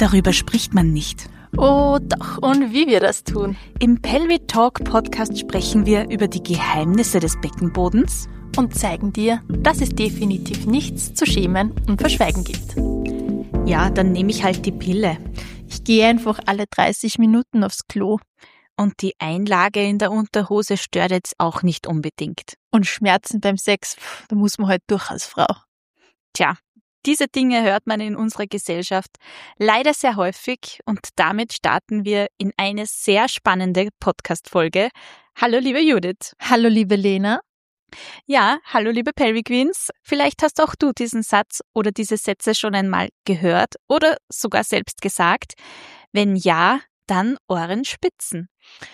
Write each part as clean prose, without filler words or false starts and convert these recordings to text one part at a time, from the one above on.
darüber spricht man nicht. Oh doch, und wie wir das tun. Im Pelvic Talk Podcast sprechen wir über die Geheimnisse des Beckenbodens und zeigen dir, dass es definitiv nichts zu schämen und verschweigen gibt. Ja, dann nehme ich halt die Pille. Ich gehe einfach alle 30 Minuten aufs Klo. Und die Einlage in der Unterhose stört jetzt auch nicht unbedingt. Und Schmerzen beim Sex, da muss man halt durch als Frau. Tja, diese Dinge hört man in unserer Gesellschaft leider sehr häufig und damit starten wir in eine sehr spannende Podcast-Folge. Hallo liebe Judith. Hallo liebe Lena. Ja, hallo liebe Pelvic Queens. Vielleicht hast auch du diesen Satz oder diese Sätze schon einmal gehört oder sogar selbst gesagt. Wenn ja, dann Ohrenspitzen.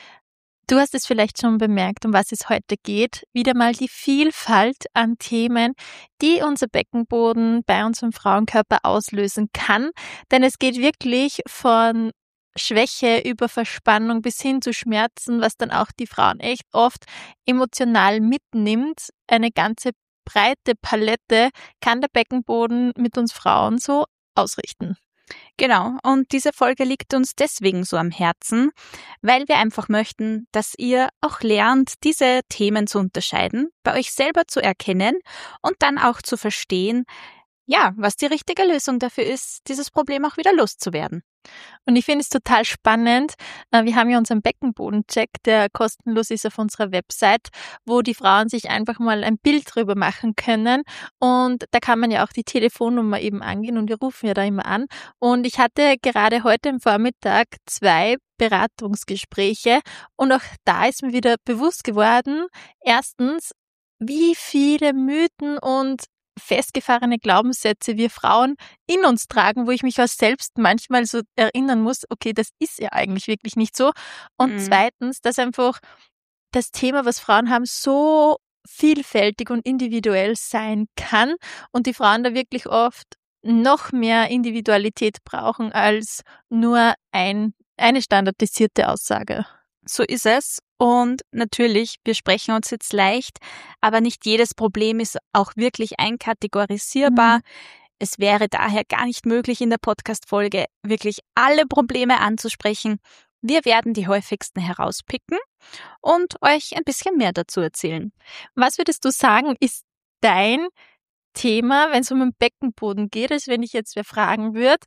Du hast es vielleicht schon bemerkt, um was es heute geht. Wieder mal die Vielfalt an Themen, die unser Beckenboden bei unserem Frauenkörper auslösen kann. Denn es geht wirklich von Schwäche über Verspannung bis hin zu Schmerzen, was dann auch die Frauen echt oft emotional mitnimmt. Eine ganze breite Palette kann der Beckenboden mit uns Frauen so ausrichten. Genau, und diese Folge liegt uns deswegen so am Herzen, weil wir einfach möchten, dass ihr auch lernt, diese Themen zu unterscheiden, bei euch selber zu erkennen und dann auch zu verstehen, ja, was die richtige Lösung dafür ist, dieses Problem auch wieder loszuwerden. Und ich finde es total spannend. Wir haben ja unseren Beckenbodencheck, der kostenlos ist auf unserer Website, wo die Frauen sich einfach mal ein Bild drüber machen können. Und da kann man ja auch die Telefonnummer eben angehen und wir rufen ja da immer an. Und ich hatte gerade heute am Vormittag 2 Beratungsgespräche und auch da ist mir wieder bewusst geworden, erstens, wie viele Mythen und festgefahrene Glaubenssätze wir Frauen in uns tragen, wo ich mich auch selbst manchmal so erinnern muss, okay, das ist ja eigentlich wirklich nicht so. Und zweitens, dass einfach das Thema, was Frauen haben, so vielfältig und individuell sein kann und die Frauen da wirklich oft noch mehr Individualität brauchen als nur eine standardisierte Aussage. So ist es. Und natürlich, wir sprechen uns jetzt leicht, aber nicht jedes Problem ist auch wirklich einkategorisierbar. Es wäre daher gar nicht möglich, in der Podcast-Folge wirklich alle Probleme anzusprechen. Wir werden die häufigsten herauspicken und euch ein bisschen mehr dazu erzählen. Was würdest du sagen, ist dein Thema, wenn es um den Beckenboden geht, als wenn ich jetzt wer fragen würde,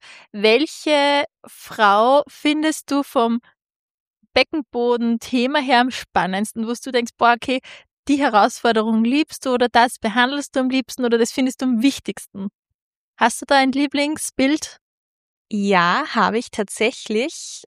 welche Frau findest du vom Beckenboden-Thema her am spannendsten, wo du denkst, boah, okay, die Herausforderung liebst du oder das behandelst du am liebsten oder das findest du am wichtigsten? Hast du da ein Lieblingsbild? Ja, habe ich tatsächlich.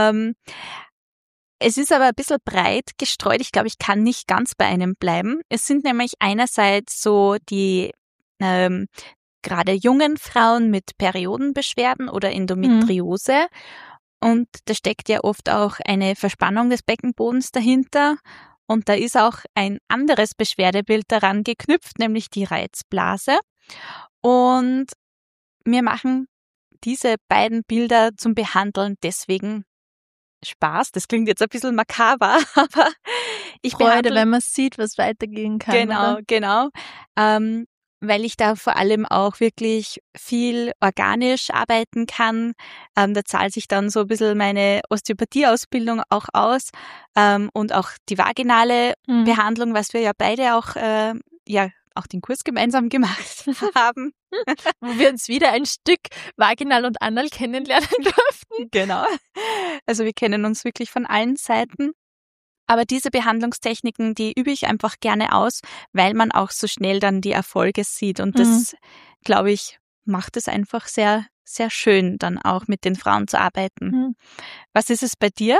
Es ist aber ein bisschen breit gestreut. Ich glaube, ich kann nicht ganz bei einem bleiben. Es sind nämlich einerseits so die gerade jungen Frauen mit Periodenbeschwerden oder Endometriose. Und da steckt ja oft auch eine Verspannung des Beckenbodens dahinter. Und da ist auch ein anderes Beschwerdebild daran geknüpft, nämlich die Reizblase. Und mir machen diese beiden Bilder zum Behandeln deswegen Spaß. Das klingt jetzt ein bisschen makaber, aber ich Freude, wenn man sieht, was weitergehen kann. Genau. Weil ich da vor allem auch wirklich viel organisch arbeiten kann. Da zahlt sich dann so ein bisschen meine Osteopathie-Ausbildung auch aus und auch die vaginale Behandlung, was wir ja beide auch auch den Kurs gemeinsam gemacht haben. Wo wir uns wieder ein Stück vaginal und anal kennenlernen durften. Genau. Also wir kennen uns wirklich von allen Seiten. Aber diese Behandlungstechniken, die übe ich einfach gerne aus, weil man auch so schnell dann die Erfolge sieht. Und das, glaube ich, macht es einfach sehr, sehr schön, dann auch mit den Frauen zu arbeiten. Was ist es bei dir?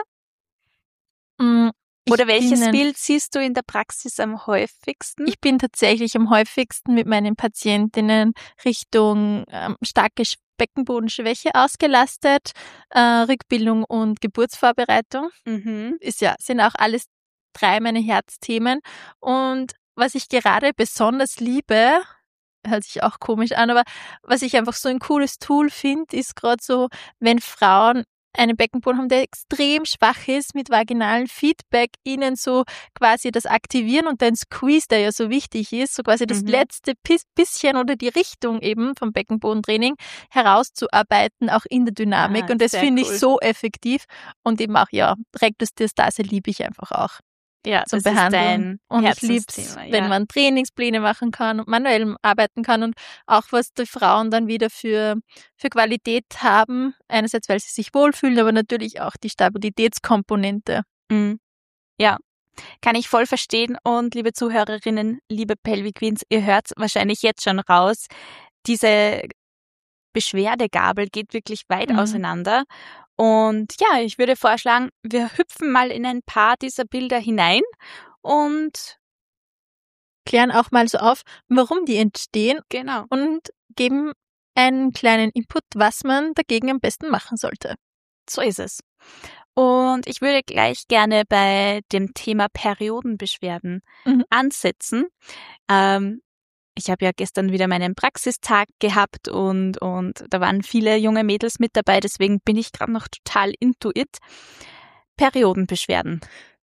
Oder welches Bild siehst du in der Praxis am häufigsten? Ich bin tatsächlich am häufigsten mit meinen Patientinnen Richtung starke Beckenbodenschwäche ausgelastet, Rückbildung und Geburtsvorbereitung. Sind auch alles 3 meine Herzthemen. Und was ich gerade besonders liebe, hört sich auch komisch an, aber was ich einfach so ein cooles Tool finde, ist gerade so, wenn Frauen einen Beckenboden haben, der extrem schwach ist, mit vaginalen Feedback, ihnen so quasi das Aktivieren und den Squeeze, der ja so wichtig ist, so quasi das letzte bisschen oder die Richtung eben vom Beckenbodentraining herauszuarbeiten, auch in der Dynamik. Und das finde ich so effektiv. Und eben auch, ja, Rektusdiastase liebe ich einfach auch. Ja, zum das Behandeln. ist dein und ich liebe es, wenn man Trainingspläne machen kann und manuell arbeiten kann und auch was die Frauen dann wieder für Qualität haben. Einerseits, weil sie sich wohlfühlen, aber natürlich auch die Stabilitätskomponente. Ja, kann ich voll verstehen. Und liebe Zuhörerinnen, liebe Pelvic Queens, ihr hört wahrscheinlich jetzt schon raus, diese Beschwerdegabel geht wirklich weit auseinander. Und ja, ich würde vorschlagen, wir hüpfen mal in ein paar dieser Bilder hinein und klären auch mal so auf, warum die entstehen. Genau. Und geben einen kleinen Input, was man dagegen am besten machen sollte. So ist es. Und ich würde gleich gerne bei dem Thema Periodenbeschwerden ansetzen. Ich habe ja gestern wieder meinen Praxistag gehabt und da waren viele junge Mädels mit dabei, deswegen bin ich gerade noch total into it. Periodenbeschwerden.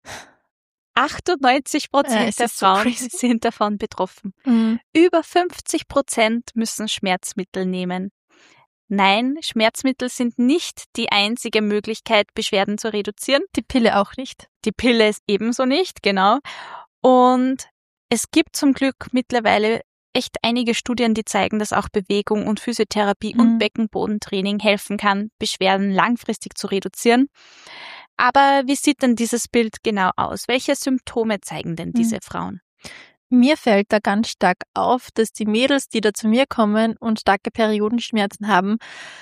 98% der Frauen sind davon betroffen. Über 50% müssen Schmerzmittel nehmen. Nein, Schmerzmittel sind nicht die einzige Möglichkeit, Beschwerden zu reduzieren. Die Pille auch nicht. Die Pille ist ebenso nicht, genau. Und es gibt zum Glück mittlerweile echt einige Studien, die zeigen, dass auch Bewegung und Physiotherapie und Beckenbodentraining helfen kann, Beschwerden langfristig zu reduzieren. Aber wie sieht denn dieses Bild genau aus? Welche Symptome zeigen denn diese Frauen? Mir fällt da ganz stark auf, dass die Mädels, die da zu mir kommen und starke Periodenschmerzen haben,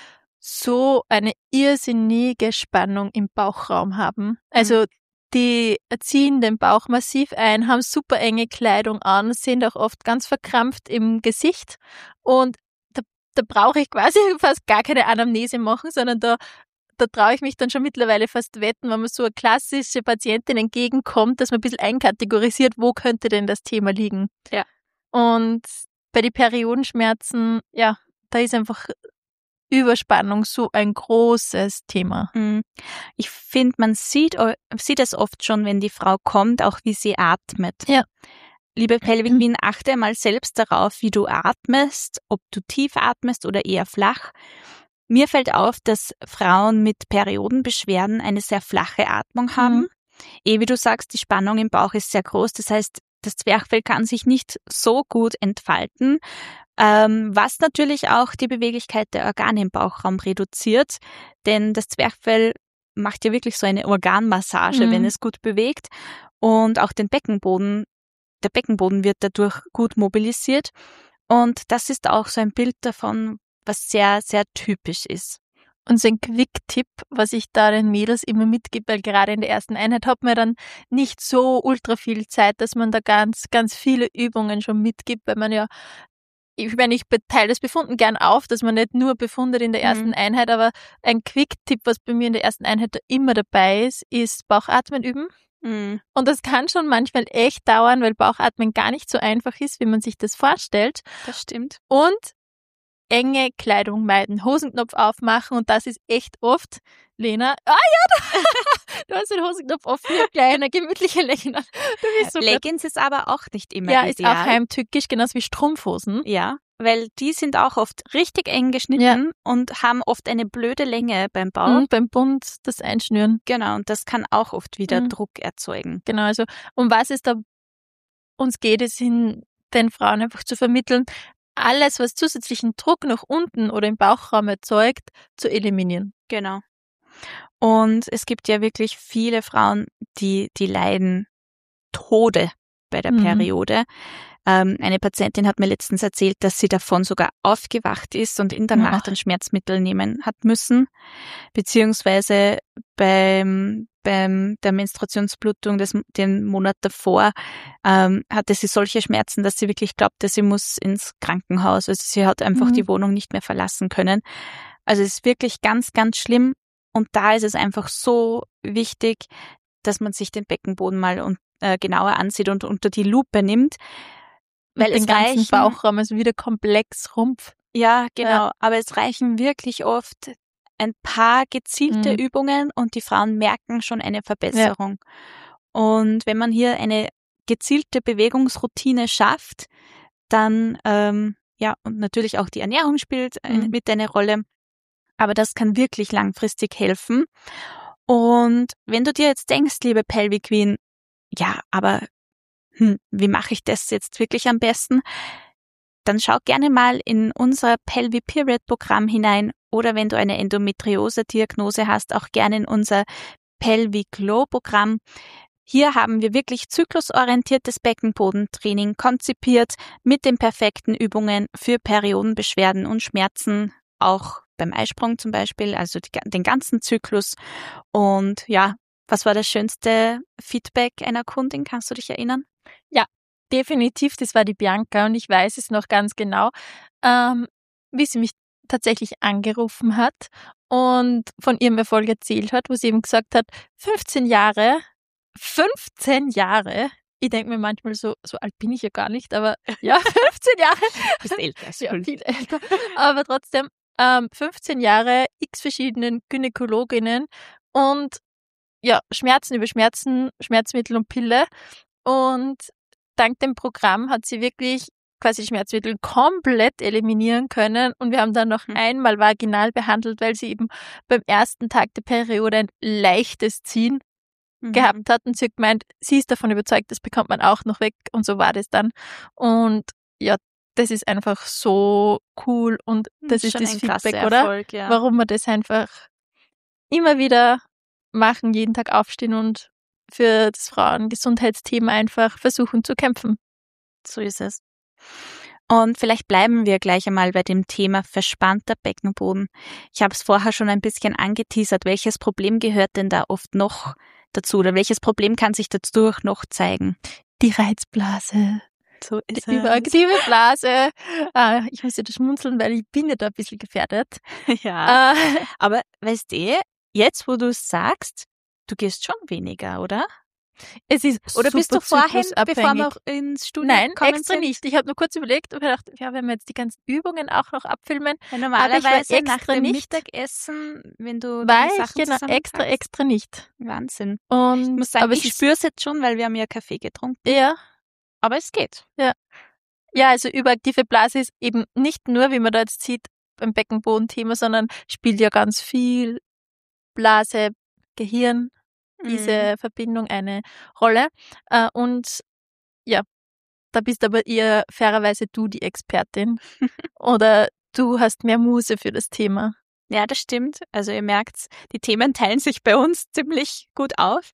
so eine irrsinnige Spannung im Bauchraum haben. Also die ziehen den Bauch massiv ein, haben super enge Kleidung an, sind auch oft ganz verkrampft im Gesicht. Und da brauche ich quasi fast gar keine Anamnese machen, sondern da traue ich mich dann schon mittlerweile fast wetten, wenn man so eine klassische Patientin entgegenkommt, dass man ein bisschen einkategorisiert, wo könnte denn das Thema liegen. Ja. Und bei den Periodenschmerzen, ja, da ist einfach Überspannung so ein großes Thema. Ich finde, man sieht es oft schon, wenn die Frau kommt, auch wie sie atmet. Ja. Liebe Pelvic Queen, achte mal selbst darauf, wie du atmest, ob du tief atmest oder eher flach. Mir fällt auf, dass Frauen mit Periodenbeschwerden eine sehr flache Atmung haben. Wie du sagst, die Spannung im Bauch ist sehr groß. Das heißt, das Zwerchfell kann sich nicht so gut entfalten, was natürlich auch die Beweglichkeit der Organe im Bauchraum reduziert. Denn das Zwerchfell macht ja wirklich so eine Organmassage, wenn es gut bewegt. Und auch der Beckenboden wird dadurch gut mobilisiert. Und das ist auch so ein Bild davon, was sehr, sehr typisch ist. Und so ein Quick-Tipp, was ich da den Mädels immer mitgebe, weil gerade in der ersten Einheit hat man dann nicht so ultra viel Zeit, dass man da ganz, ganz viele Übungen schon mitgibt, weil man ja, ich teile das Befunden gern auf, dass man nicht nur befundet in der ersten Einheit, aber ein Quick-Tipp, was bei mir in der ersten Einheit immer dabei ist Bauchatmen üben. Und das kann schon manchmal echt dauern, weil Bauchatmen gar nicht so einfach ist, wie man sich das vorstellt. Das stimmt. Und enge Kleidung meiden, Hosenknopf aufmachen und das ist echt oft, Lena, du hast den Hosenknopf offen, kleine, gemütliche Lena. Du bist so Leggings ist aber auch nicht immer ideal. Ja, ist auch heimtückisch, genauso wie Strumpfhosen. Ja, weil die sind auch oft richtig eng geschnitten und haben oft eine blöde Länge beim Bauch. Beim Bund das Einschnüren. Genau, und das kann auch oft wieder Druck erzeugen. Genau, also um was es da uns geht, ist den Frauen einfach zu vermitteln, alles, was zusätzlichen Druck nach unten oder im Bauchraum erzeugt, zu eliminieren. Genau. Und es gibt ja wirklich viele Frauen, die leiden Tode bei der Periode. Eine Patientin hat mir letztens erzählt, dass sie davon sogar aufgewacht ist und in der Nacht ein Schmerzmittel nehmen hat müssen, beziehungsweise der Menstruationsblutung den Monat davor hatte sie solche Schmerzen, dass sie wirklich glaubte, sie muss ins Krankenhaus. Also sie hat einfach die Wohnung nicht mehr verlassen können. Also es ist wirklich ganz, ganz schlimm. Und da ist es einfach so wichtig, dass man sich den Beckenboden mal genauer ansieht und unter die Lupe nimmt. Weil den ganzen Bauchraum, also wieder komplex Rumpf. Ja, genau. Ja. Aber es reichen wirklich oft ein paar gezielte Mhm. Übungen und die Frauen merken schon eine Verbesserung. Und wenn man hier eine gezielte Bewegungsroutine schafft, dann, und natürlich auch die Ernährung spielt mit eine Rolle, aber das kann wirklich langfristig helfen. Und wenn du dir jetzt denkst, liebe Pelvic Queen, ja, aber wie mache ich das jetzt wirklich am besten? Dann schau gerne mal in unser Pelvic Period Programm hinein oder wenn du eine Endometriose-Diagnose hast, auch gerne in unser Pelvic Glow Programm. Hier haben wir wirklich zyklusorientiertes Beckenbodentraining konzipiert mit den perfekten Übungen für Periodenbeschwerden und Schmerzen, auch beim Eisprung zum Beispiel, also den ganzen Zyklus. Und ja, was war das schönste Feedback einer Kundin? Kannst du dich erinnern? Ja, definitiv, das war die Bianca und ich weiß es noch ganz genau, wie sie mich tatsächlich angerufen hat und von ihrem Erfolg erzählt hat, wo sie eben gesagt hat, 15 Jahre, ich denke mir manchmal so alt bin ich ja gar nicht, aber ja, 15 Jahre. Du bist älter. Ja, viel älter, aber trotzdem 15 Jahre, x verschiedenen Gynäkologinnen und ja, Schmerzen über Schmerzen, Schmerzmittel und Pille. Und dank dem Programm hat sie wirklich quasi Schmerzmittel komplett eliminieren können. Und wir haben dann noch einmal vaginal behandelt, weil sie eben beim ersten Tag der Periode ein leichtes Ziehen gehabt hat. Und sie hat gemeint, sie ist davon überzeugt, das bekommt man auch noch weg. Und so war das dann. Und ja, das ist einfach so cool. Und das ist das Feedback, oder? Erfolg, ja. Warum wir das einfach immer wieder machen, jeden Tag aufstehen und für das Frauengesundheitsthema einfach versuchen zu kämpfen. So ist es. Und vielleicht bleiben wir gleich einmal bei dem Thema verspannter Beckenboden. Ich habe es vorher schon ein bisschen angeteasert. Welches Problem gehört denn da oft noch dazu oder welches Problem kann sich dadurch noch zeigen? Die Reizblase. So ist die überaktive Blase. Ich muss ja da schmunzeln, weil ich bin ja da ein bisschen gefährdet. Ja, aber weißt du, jetzt wo du es sagst, du gehst schon weniger, oder? Es ist oder bist du vorhin, bevor wir ins Studio Nein, kommen extra sind? nicht. Ich habe nur kurz überlegt und gedacht, ja, wenn wir jetzt die ganzen Übungen auch noch abfilmen. Ja, normalerweise nach dem nicht. Mittagessen, wenn du War Sachen ich extra nicht. Wahnsinn. Und, ich muss sagen, ich spüre es jetzt schon, weil wir haben ja Kaffee getrunken. Ja. Aber es geht. Ja. Ja, also überaktive Blase ist eben nicht nur, wie man da jetzt sieht, beim Beckenbodenthema, sondern spielt ja ganz viel Blase, Gehirn, diese Verbindung eine Rolle. Und ja, da bist aber eher fairerweise du die Expertin. Oder du hast mehr Muse für das Thema. Ja, das stimmt. Also ihr merkt, die Themen teilen sich bei uns ziemlich gut auf.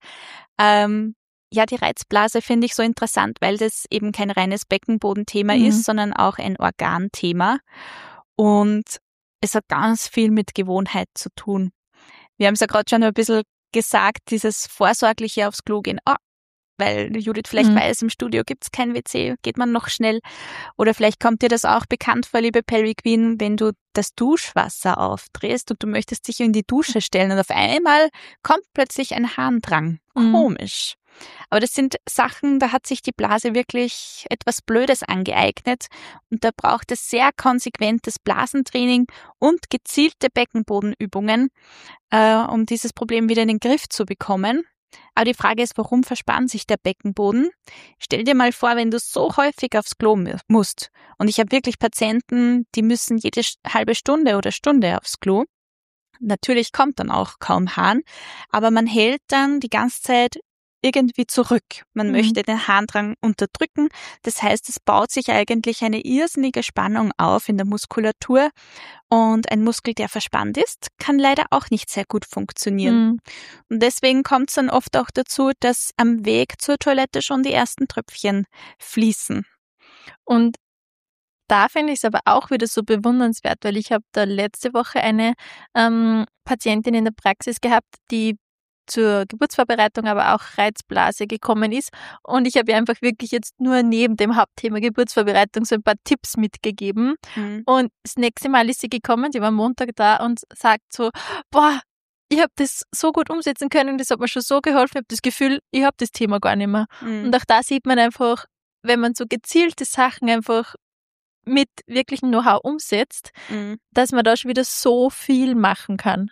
Ja, die Reizblase finde ich so interessant, weil das eben kein reines Beckenbodenthema ist, sondern auch ein Organthema. Und es hat ganz viel mit Gewohnheit zu tun. Wir haben es ja gerade schon ein bisschen gesagt, dieses vorsorgliche aufs Klo gehen. Weil Judith vielleicht weiß, im Studio gibt's kein WC, geht man noch schnell. Oder vielleicht kommt dir das auch bekannt vor, liebe Pelvic Queen, wenn du das Duschwasser aufdrehst und du möchtest dich in die Dusche stellen und auf einmal kommt plötzlich ein Harndrang. Komisch. Aber das sind Sachen, da hat sich die Blase wirklich etwas Blödes angeeignet und da braucht es sehr konsequentes Blasentraining und gezielte Beckenbodenübungen, um dieses Problem wieder in den Griff zu bekommen. Aber die Frage ist, warum verspannt sich der Beckenboden? Stell dir mal vor, wenn du so häufig aufs Klo musst. Und ich habe wirklich Patienten, die müssen jede halbe Stunde oder Stunde aufs Klo. Natürlich kommt dann auch kaum Harn, aber man hält dann die ganze Zeit irgendwie zurück. Man möchte den Harndrang unterdrücken. Das heißt, es baut sich eigentlich eine irrsinnige Spannung auf in der Muskulatur. Und ein Muskel, der verspannt ist, kann leider auch nicht sehr gut funktionieren. Und deswegen kommt es dann oft auch dazu, dass am Weg zur Toilette schon die ersten Tröpfchen fließen. Und da finde ich es aber auch wieder so bewundernswert, weil ich habe da letzte Woche eine Patientin in der Praxis gehabt, die zur Geburtsvorbereitung, aber auch Reizblase gekommen ist. Und ich habe ihr einfach wirklich jetzt nur neben dem Hauptthema Geburtsvorbereitung so ein paar Tipps mitgegeben. Und das nächste Mal ist sie gekommen, die war am Montag da und sagt so, boah, ich habe das so gut umsetzen können, das hat mir schon so geholfen, ich habe das Gefühl, ich habe das Thema gar nicht mehr. Und auch da sieht man einfach, wenn man so gezielte Sachen einfach mit wirklichem Know-how umsetzt, dass man da schon wieder so viel machen kann.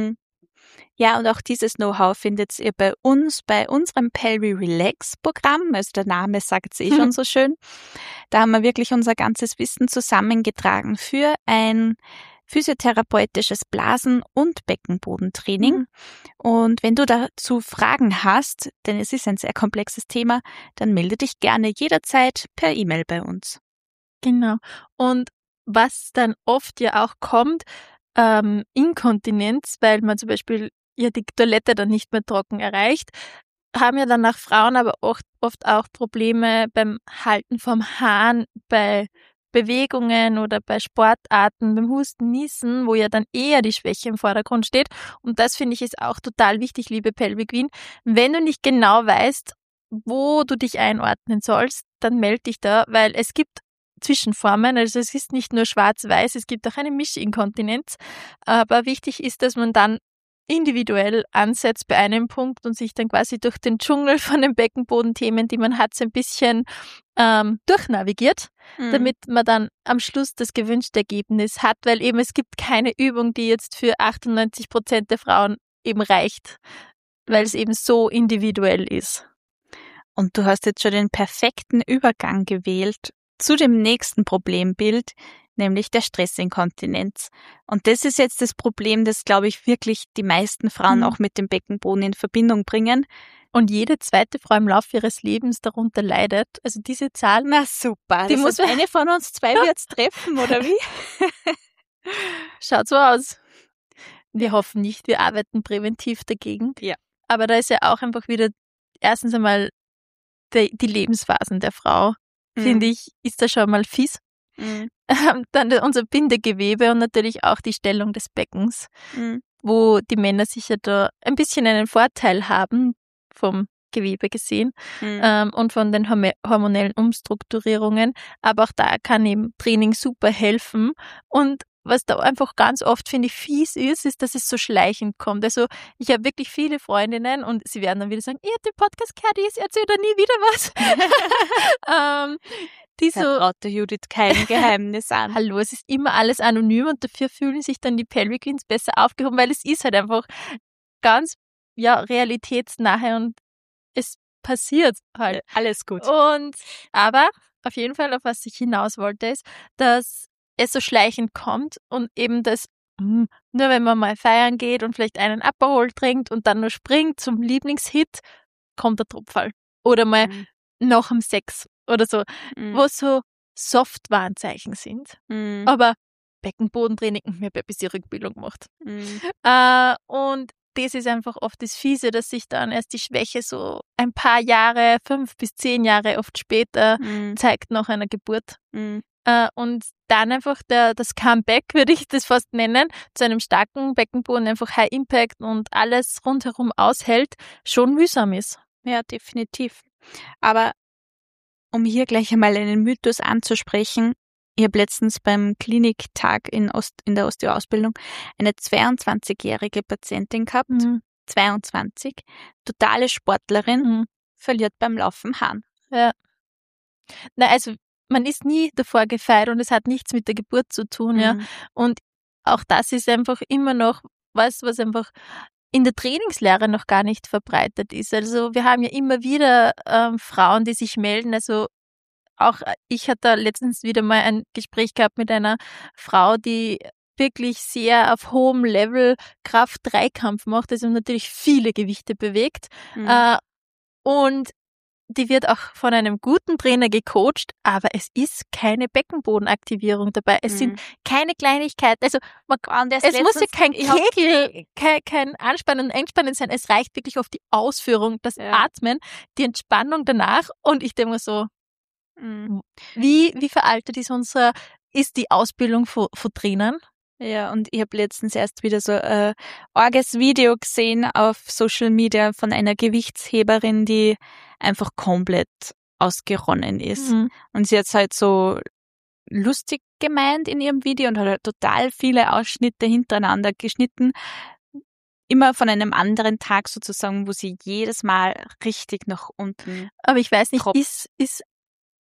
Ja, und auch dieses Know-how findet ihr bei uns, bei unserem Pelvi Relax Programm. Also der Name sagt es schon so schön. Da haben wir wirklich unser ganzes Wissen zusammengetragen für ein physiotherapeutisches Blasen- und Beckenbodentraining. Und wenn du dazu Fragen hast, denn es ist ein sehr komplexes Thema, dann melde dich gerne jederzeit per E-Mail bei uns. Genau. Und was dann oft ja auch kommt, Inkontinenz, weil man zum Beispiel ja die Toilette dann nicht mehr trocken erreicht, haben ja danach Frauen aber oft auch Probleme beim Halten vom Hahn, bei Bewegungen oder bei Sportarten, beim Husten, Niesen, wo ja dann eher die Schwäche im Vordergrund steht. Und das finde ich ist auch total wichtig, liebe Pelvic Queen. Wenn du nicht genau weißt, wo du dich einordnen sollst, dann melde dich da, weil es gibt Zwischenformen, also es ist nicht nur schwarz-weiß, es gibt auch eine Mischinkontinenz, aber wichtig ist, dass man dann individuell ansetzt bei einem Punkt und sich dann quasi durch den Dschungel von den Beckenbodenthemen, die man hat, so ein bisschen durchnavigiert, damit man dann am Schluss das gewünschte Ergebnis hat, weil eben es gibt keine Übung, die jetzt für 98% der Frauen eben reicht, weil es eben so individuell ist. Und du hast jetzt schon den perfekten Übergang gewählt zu dem nächsten Problembild, nämlich der Stressinkontinenz. Und das ist jetzt das Problem, das, glaube ich, wirklich die meisten Frauen auch mit dem Beckenboden in Verbindung bringen. Und jede zweite Frau im Laufe ihres Lebens darunter leidet. Also diese Zahl. Na super, die muss eine von uns zwei wird's treffen, oder wie? Schaut so aus. Wir hoffen nicht, wir arbeiten präventiv dagegen. Ja. Aber da ist ja auch einfach wieder erstens einmal die Lebensphasen der Frau, finde ich, ist da schon mal fies. Dann unser Bindegewebe und natürlich auch die Stellung des Beckens, wo die Männer sicher da ein bisschen einen Vorteil haben vom Gewebe gesehen und von den hormonellen Umstrukturierungen. Aber auch da kann eben Training super helfen. Und was da einfach ganz oft, finde ich, fies ist, dass es so schleichend kommt. Also ich habe wirklich viele Freundinnen und sie werden dann wieder sagen, ihr habt den Podcast gehört, ich erzähle da nie wieder was. Die so, traut der Judith kein Geheimnis an. Hallo, es ist immer alles anonym und dafür fühlen sich dann die Pelvic Queens besser aufgehoben, weil es ist halt einfach ganz realitätsnahe und es passiert halt. Alles gut. Aber auf jeden Fall, auf was ich hinaus wollte, ist, dass es so schleichend kommt und eben das, nur wenn man mal feiern geht und vielleicht einen Aperol trinkt und dann nur springt zum Lieblingshit, kommt der Tropfall. Oder mal nach dem Sex oder so, wo so Soft-Warnzeichen sind. Aber Beckenbodentraining, ich habe ein bisschen Rückbildung gemacht. Und das ist einfach oft das Fiese, dass sich dann erst die Schwäche so ein paar Jahre, 5 bis 10 Jahre oft später zeigt nach einer Geburt. Und dann einfach das Comeback, würde ich das fast nennen, zu einem starken Beckenboden, einfach High Impact und alles rundherum aushält, schon mühsam ist. Ja, definitiv. Aber um hier gleich einmal einen Mythos anzusprechen, ich habe letztens beim Kliniktag in der Osteo-Ausbildung eine 22-jährige Patientin gehabt, 22, totale Sportlerin, verliert beim Laufen Hahn. Ja. Na, also man ist nie davor gefeit und es hat nichts mit der Geburt zu tun, ja. Und auch das ist einfach immer noch was einfach in der Trainingslehre noch gar nicht verbreitet ist. Also wir haben ja immer wieder Frauen, die sich melden, also auch ich hatte letztens wieder mal ein Gespräch gehabt mit einer Frau, die wirklich sehr auf hohem Level Kraft-Dreikampf macht, also natürlich viele Gewichte bewegt. Und die wird auch von einem guten Trainer gecoacht, aber es ist keine Beckenbodenaktivierung dabei. Es sind keine Kleinigkeiten. Also es muss ja kein Kegel, kein Anspannen und Entspannen sein. Es reicht wirklich auf die Ausführung, das Atmen, die Entspannung danach. Und ich denke mir so, wie veraltet ist die Ausbildung von Trainern? Ja, und ich habe letztens erst wieder so ein arges Video gesehen auf Social Media von einer Gewichtsheberin, die einfach komplett ausgeronnen ist. Und sie hat es halt so lustig gemeint in ihrem Video und hat halt total viele Ausschnitte hintereinander geschnitten. Immer von einem anderen Tag sozusagen, wo sie jedes Mal richtig nach unten. Aber ich weiß nicht, ist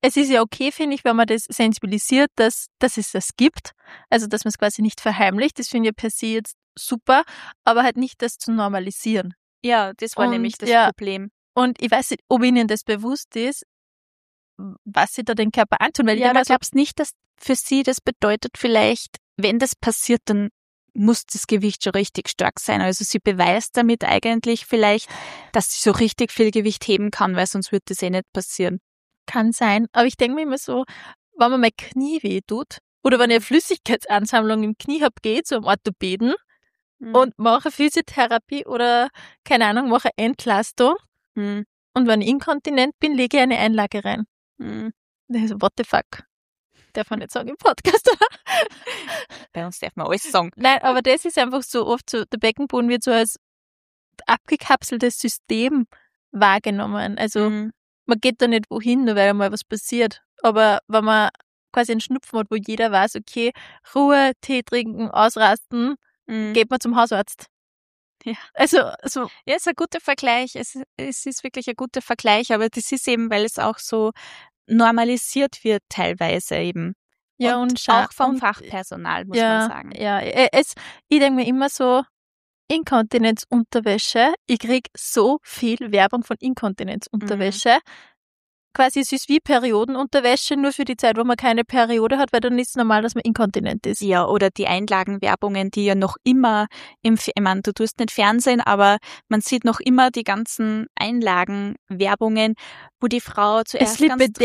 es ist ja okay, finde ich, wenn man das sensibilisiert, dass es das gibt. Also, dass man es quasi nicht verheimlicht. Das finde ich per se jetzt super, aber halt nicht das zu normalisieren. Ja, das war Und nämlich das ja, Problem. Und ich weiß nicht, ob ihnen das bewusst ist, was sie da den Körper antun. Weil ich Ja, denk aber mal so, glaubst nicht, dass für sie das bedeutet vielleicht, wenn das passiert, dann muss das Gewicht schon richtig stark sein. Also sie beweist damit eigentlich vielleicht, dass sie so richtig viel Gewicht heben kann, weil sonst wird das eh nicht passieren. kann sein. Aber ich denke mir immer so, wenn man mein Knie weh tut oder wenn ich eine Flüssigkeitsansammlung im Knie habe, gehe ich zum Orthopäden und mache Physiotherapie oder, keine Ahnung, mache Entlastung. Mhm. Und wenn ich inkontinent bin, lege ich eine Einlage rein. Mhm. Also, what the fuck? Darf man nicht sagen im Podcast, oder? Bei uns darf man alles sagen. Nein, aber das ist einfach so oft so, der Beckenboden wird so als abgekapseltes System wahrgenommen. Also man geht da nicht wohin, nur weil mal was passiert. Aber wenn man quasi einen Schnupfen hat, wo jeder weiß, okay, Ruhe, Tee trinken, ausrasten, geht man zum Hausarzt. Ja. Also so. Ja, ist ein guter Vergleich. Es ist wirklich ein guter Vergleich, aber das ist eben, weil es auch so normalisiert wird teilweise eben. Ja, und auch vom Fachpersonal, muss man sagen. Ja, ich denke mir immer so, Inkontinenzunterwäsche, ich krieg so viel Werbung von Inkontinenzunterwäsche. Quasi es ist wie Periodenunterwäsche, nur für die Zeit, wo man keine Periode hat, weil dann ist es normal, dass man inkontinent ist. Ja, oder die Einlagenwerbungen, die ja noch immer ich meine, du tust nicht Fernsehen, aber man sieht noch immer die ganzen Einlagenwerbungen, wo die Frau zuerst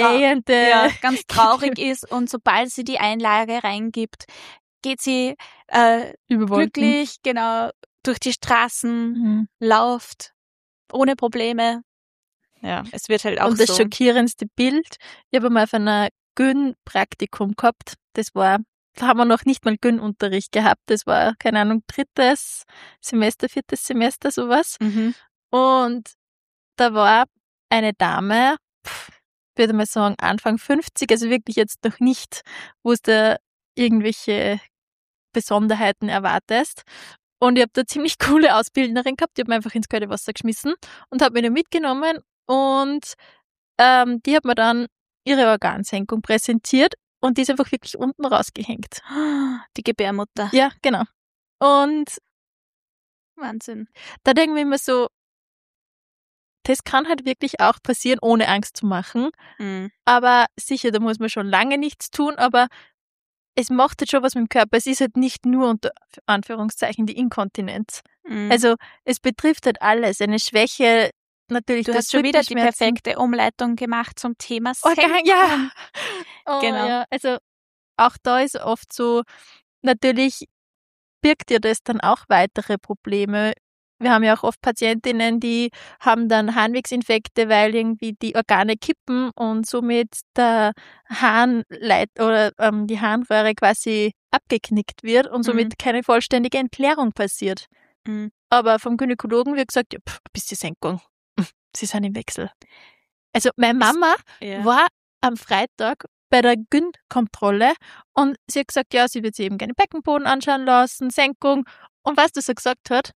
ganz traurig ist und sobald sie die Einlage reingibt, geht sie glücklich, genau, durch die Straßen, läuft ohne Probleme. Ja, es wird halt auch so. Und das schockierendste Bild, ich habe mal auf einer Gyn-Praktikum gehabt, da haben wir noch nicht mal Gyn-Unterricht gehabt, das war, keine Ahnung, 3. Semester, 4. Semester, sowas. Und da war eine Dame, würde mal sagen, Anfang 50, also wirklich jetzt noch nicht, wo es da irgendwelche Besonderheiten erwartest. Und ich habe da ziemlich coole Ausbildnerin gehabt, die hat mir einfach ins kalte Wasser geschmissen und hat mich da mitgenommen und die hat mir dann ihre Organsenkung präsentiert und die ist einfach wirklich unten rausgehängt. Die Gebärmutter. Ja, genau. Und Wahnsinn. da denken wir immer so, das kann halt wirklich auch passieren, ohne Angst zu machen. Aber sicher, da muss man schon lange nichts tun, aber es macht halt schon was mit dem Körper. Es ist halt nicht nur unter Anführungszeichen die Inkontinenz. Also es betrifft halt alles. Eine Schwäche, natürlich. Du hast schon wieder die perfekte Umleitung gemacht zum Thema Sex. Ja. Genau. Ja. Also auch da ist oft so, natürlich birgt ja das dann auch weitere Probleme. Wir haben ja auch oft Patientinnen, die haben dann Harnwegsinfekte, weil irgendwie die Organe kippen und somit der Harnleit oder die Harnröhre quasi abgeknickt wird und somit keine vollständige Entleerung passiert. Aber vom Gynäkologen wird gesagt, ja, ein bisschen Senkung. Sie sind im Wechsel. Also meine Mama war am Freitag bei der Gyn-Kontrolle und sie hat gesagt, ja, sie wird sich eben gerne Beckenboden anschauen lassen, Senkung. Und weißt du, was sie gesagt hat?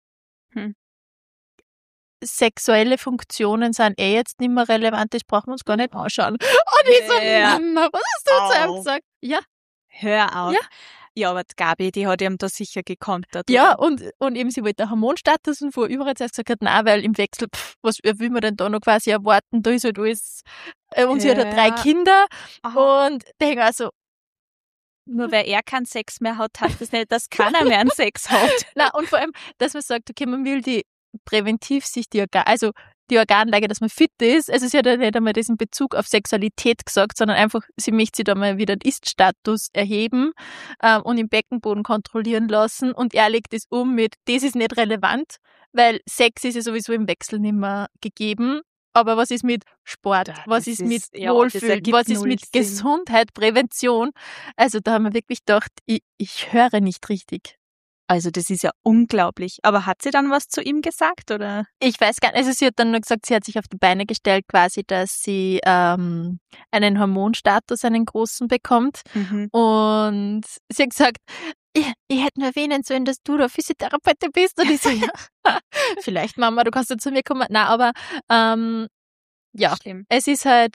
Sexuelle Funktionen sind jetzt nicht mehr relevant, das brauchen wir uns gar nicht anschauen. Und ich so, Mama, was hast du zu ihm gesagt? Ja. Hör auf. Ja, aber die Gabi, die hat ihm da sicher gekontert. Ja, und eben sie wollte Hormonstatus und vorher überall zuerst gesagt hat, nein, weil im Wechsel, was will man denn da noch quasi erwarten? Da ist halt alles, und sie hat 3 Kinder. Und ich denke also, nur weil er keinen Sex mehr hat, heißt das nicht, dass keiner mehr einen Sex hat. Na, und vor allem, dass man sagt, okay, man will die präventiv sich die Organlage, dass man fit ist. Also sie hat ja nicht einmal das in Bezug auf Sexualität gesagt, sondern einfach, sie möchte sich da mal wieder den Ist-Status erheben und im Beckenboden kontrollieren lassen. Und er legt es mit, das ist nicht relevant, weil Sex ist ja sowieso im Wechsel nicht mehr gegeben. Aber was ist mit Sport? Was ist mit Wohlfühlen? Was ist mit Gesundheit, Prävention? Also da haben wir wirklich gedacht, ich höre nicht richtig. Also das ist ja unglaublich. Aber hat sie dann was zu ihm gesagt, oder? Ich weiß gar nicht. Also sie hat dann nur gesagt, sie hat sich auf die Beine gestellt quasi, dass sie einen Hormonstatus, einen großen bekommt. Und sie hat gesagt, ich hätte nur erwähnen sollen, dass du da Physiotherapeutin bist. Und ich so, ja, vielleicht Mama, du kannst ja zu mir kommen. Nein, aber ja, schlimm. Es ist halt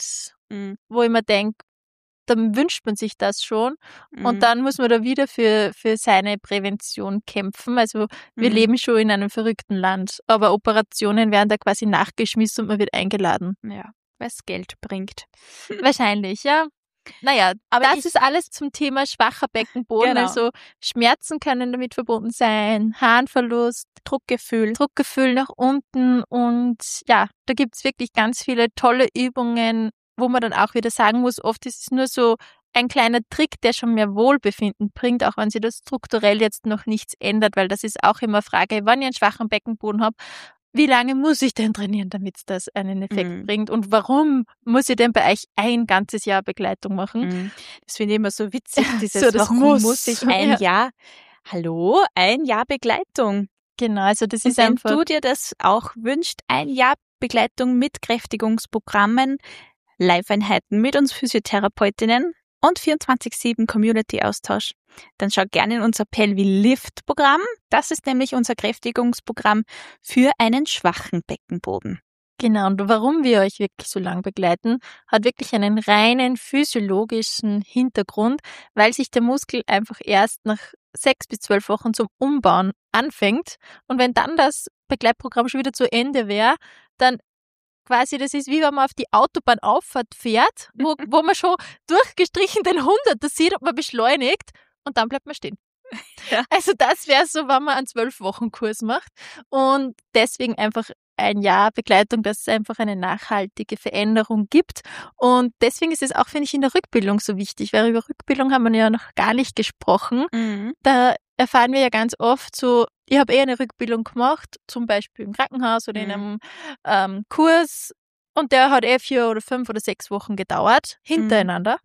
wo ich mir denke, dann wünscht man sich das schon und Mhm. dann muss man da wieder für seine Prävention kämpfen. Also wir leben schon in einem verrückten Land, aber Operationen werden da quasi nachgeschmissen und man wird eingeladen. Ja, weil es Geld bringt. Wahrscheinlich, ja. Naja, Aber das ist alles zum Thema schwacher Beckenboden. Genau. Also Schmerzen können damit verbunden sein, Harnverlust, Druckgefühl nach unten und ja, da gibt's wirklich ganz viele tolle Übungen, wo man dann auch wieder sagen muss, oft ist es nur so ein kleiner Trick, der schon mehr Wohlbefinden bringt, auch wenn sich das strukturell jetzt noch nichts ändert, weil das ist auch immer Frage, wenn ich einen schwachen Beckenboden habe, wie lange muss ich denn trainieren, damit das einen Effekt bringt? Und warum muss ich denn bei euch ein ganzes Jahr Begleitung machen? Das finde ich immer so witzig, dieses, so, das warum muss ich ein Ja. Jahr, hallo, ein Jahr Begleitung. Genau, also das Und ist wenn einfach, du dir das auch wünschst, ein Jahr Begleitung mit Kräftigungsprogrammen, Live-Einheiten mit uns Physiotherapeutinnen und 24/7 Community-Austausch, dann schau gerne in unser Pelvi Lift-Programm. Das ist nämlich unser Kräftigungsprogramm für einen schwachen Beckenboden. genau, und warum wir euch wirklich so lang begleiten, hat wirklich einen reinen physiologischen Hintergrund, weil sich der Muskel einfach erst nach 6 bis 12 Wochen zum Umbauen anfängt. Und wenn dann das Begleitprogramm schon wieder zu Ende wäre, dann quasi, das ist wie wenn man auf die Autobahnauffahrt fährt, wo man schon durchgestrichen den 100er sieht und man beschleunigt und dann bleibt man stehen. Ja. Also das wäre so, wenn man einen 12-Wochen-Kurs macht und deswegen einfach ein Jahr Begleitung, dass es einfach eine nachhaltige Veränderung gibt und deswegen ist es auch, finde ich, in der Rückbildung so wichtig, weil über Rückbildung haben wir ja noch gar nicht gesprochen. Da erfahren wir ja ganz oft so, ich habe eine Rückbildung gemacht, zum Beispiel im Krankenhaus oder in einem Kurs und der hat 4 oder 5 oder 6 Wochen gedauert, hintereinander.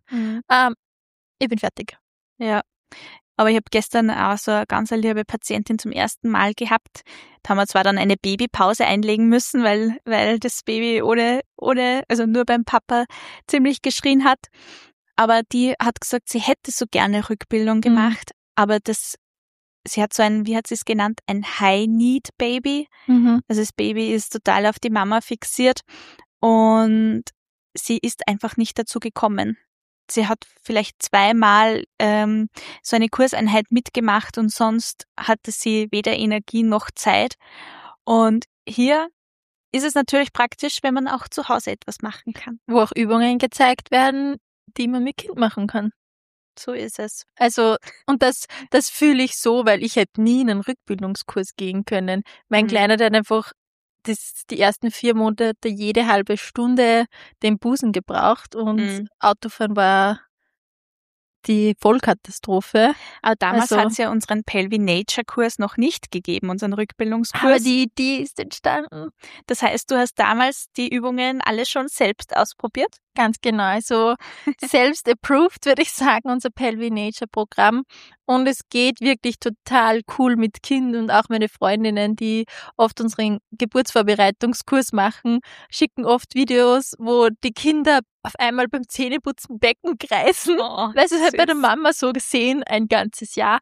Ich bin fertig. Ja, aber ich habe gestern auch so eine ganz liebe Patientin zum ersten Mal gehabt. Da haben wir zwar dann eine Babypause einlegen müssen, weil das Baby also nur beim Papa ziemlich geschrien hat. Aber die hat gesagt, sie hätte so gerne Rückbildung gemacht, aber sie hat so ein, wie hat sie es genannt, ein High-Need-Baby. Also das Baby ist total auf die Mama fixiert und sie ist einfach nicht dazu gekommen. Sie hat vielleicht 2-mal so eine Kurseinheit mitgemacht und sonst hatte sie weder Energie noch Zeit. Und hier ist es natürlich praktisch, wenn man auch zu Hause etwas machen kann. Wo auch Übungen gezeigt werden, die man mit Kind machen kann. So ist es. Also, und das fühle ich so, weil ich hätte nie in einen Rückbildungskurs gehen können. Mein Kleiner, der hat einfach die ersten 4 Monate jede halbe Stunde den Busen gebraucht und Autofahren war die Vollkatastrophe. Aber damals Also, hat es ja unseren Pelvi Nature Kurs noch nicht gegeben, unseren Rückbildungskurs. aber die Idee ist entstanden. Das heißt, du hast damals die Übungen alle schon selbst ausprobiert? Ganz genau, also selbst approved, würde ich sagen, unser Pelvi Nature Programm. Und es geht wirklich total cool mit Kind und auch meine Freundinnen, die oft unseren Geburtsvorbereitungskurs machen, schicken oft Videos, wo die Kinder auf einmal beim Zähneputzen Becken kreisen. Oh, weil sie es halt bei der Mama so gesehen ein ganzes Jahr.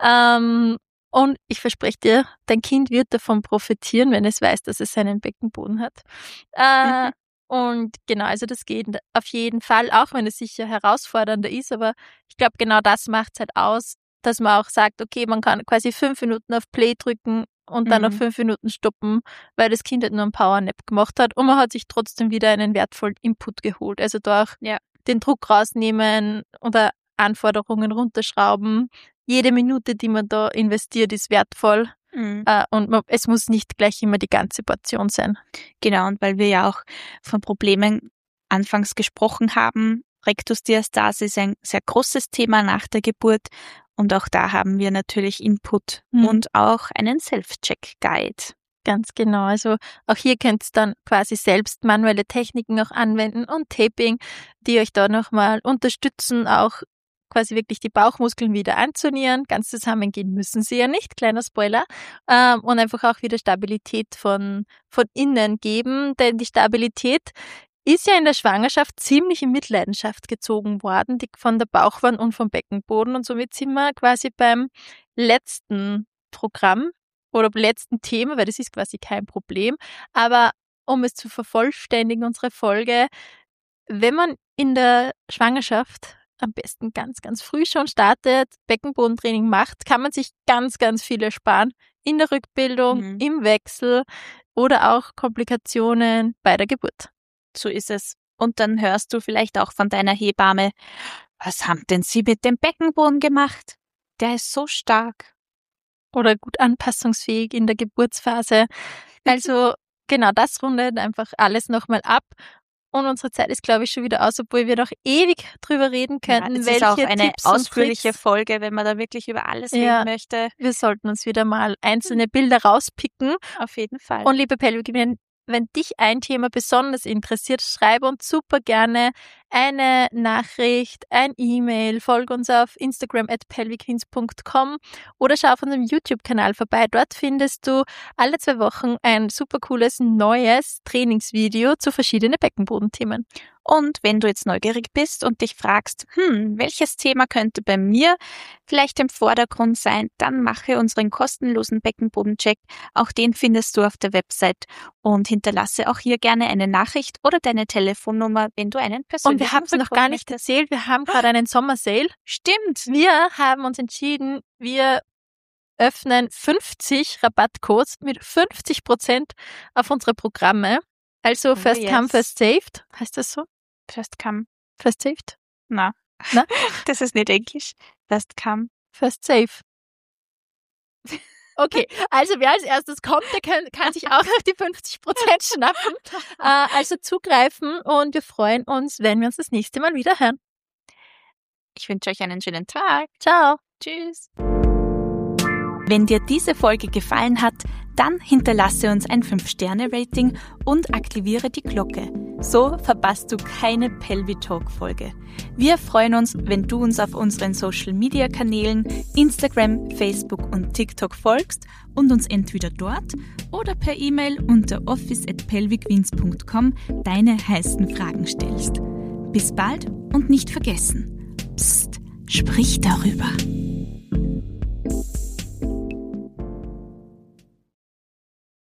Und ich verspreche dir, dein Kind wird davon profitieren, wenn es weiß, dass es seinen Beckenboden hat. Und genau, also das geht auf jeden Fall, auch wenn es sicher herausfordernder ist, aber ich glaube, genau das macht es halt aus, dass man auch sagt, okay, man kann quasi 5 Minuten auf Play drücken und dann noch 5 Minuten stoppen, weil das Kind halt nur einen Powernap gemacht hat und man hat sich trotzdem wieder einen wertvollen Input geholt. Also da auch den Druck rausnehmen oder Anforderungen runterschrauben. Jede Minute, die man da investiert, ist wertvoll. Und es muss nicht gleich immer die ganze Portion sein. Genau, und weil wir ja auch von Problemen anfangs gesprochen haben, Rektusdiastase ist ein sehr großes Thema nach der Geburt und auch da haben wir natürlich Input und auch einen Self-Check-Guide. Ganz genau, also auch hier könnt ihr dann quasi selbst manuelle Techniken auch anwenden und Taping, die euch da nochmal unterstützen, auch quasi wirklich die Bauchmuskeln wieder anzunähern. Ganz zusammengehen müssen sie ja nicht, kleiner Spoiler. Und einfach auch wieder Stabilität von innen geben, denn die Stabilität ist ja in der Schwangerschaft ziemlich in Mitleidenschaft gezogen worden, von der Bauchwand und vom Beckenboden. Und somit sind wir quasi beim letzten Programm oder letzten Thema, weil das ist quasi kein Problem. Aber um es zu vervollständigen, unsere Folge, wenn man in der Schwangerschaft am besten ganz, ganz früh schon startet, Beckenbodentraining macht, kann man sich ganz, ganz viel ersparen. In der Rückbildung, im Wechsel oder auch Komplikationen bei der Geburt. So ist es. Und dann hörst du vielleicht auch von deiner Hebamme, was haben denn Sie mit dem Beckenboden gemacht? Der ist so stark. Oder gut anpassungsfähig in der Geburtsphase. Also genau, das rundet einfach alles nochmal ab. Und unsere Zeit ist, glaube ich, schon wieder aus, obwohl wir noch ewig drüber reden könnten. Ja, das ist auch eine ausführliche Folge, wenn man da wirklich über alles reden möchte. Wir sollten uns wieder mal einzelne Bilder rauspicken. Auf jeden Fall. Und liebe Pelvic, wenn dich ein Thema besonders interessiert, schreib uns super gerne eine Nachricht, ein E-Mail, folge uns auf Instagram @pelvichinz.com oder schau auf unserem YouTube-Kanal vorbei. Dort findest du alle 2 Wochen ein super cooles neues Trainingsvideo zu verschiedenen Beckenbodenthemen. Und wenn du jetzt neugierig bist und dich fragst, welches Thema könnte bei mir vielleicht im Vordergrund sein, dann mache unseren kostenlosen Beckenbodencheck. Auch den findest du auf der Website und hinterlasse auch hier gerne eine Nachricht oder deine Telefonnummer, wenn du einen persönlichen Und wir haben es noch gar nicht erzählt, wir haben gerade einen Sommersale. Stimmt. Wir haben uns entschieden, wir öffnen 50 Rabattcodes mit 50% auf unsere Programme. Also First Come, First Saved. Heißt das so? First Come. First Saved? Na? Das ist nicht Englisch. First Come. First Save. Okay, also wer als erstes kommt, der kann sich auch noch die 50% schnappen. Also zugreifen und wir freuen uns, wenn wir uns das nächste Mal wieder hören. Ich wünsche euch einen schönen Tag. Ciao. Tschüss. Wenn dir diese Folge gefallen hat, dann hinterlasse uns ein 5-Sterne-Rating und aktiviere die Glocke. So verpasst du keine Pelvitalk-Folge. Wir freuen uns, wenn du uns auf unseren Social-Media-Kanälen Instagram, Facebook und TikTok folgst und uns entweder dort oder per E-Mail unter office@pelvicwinz.com deine heißen Fragen stellst. Bis bald und nicht vergessen, Psst, sprich darüber.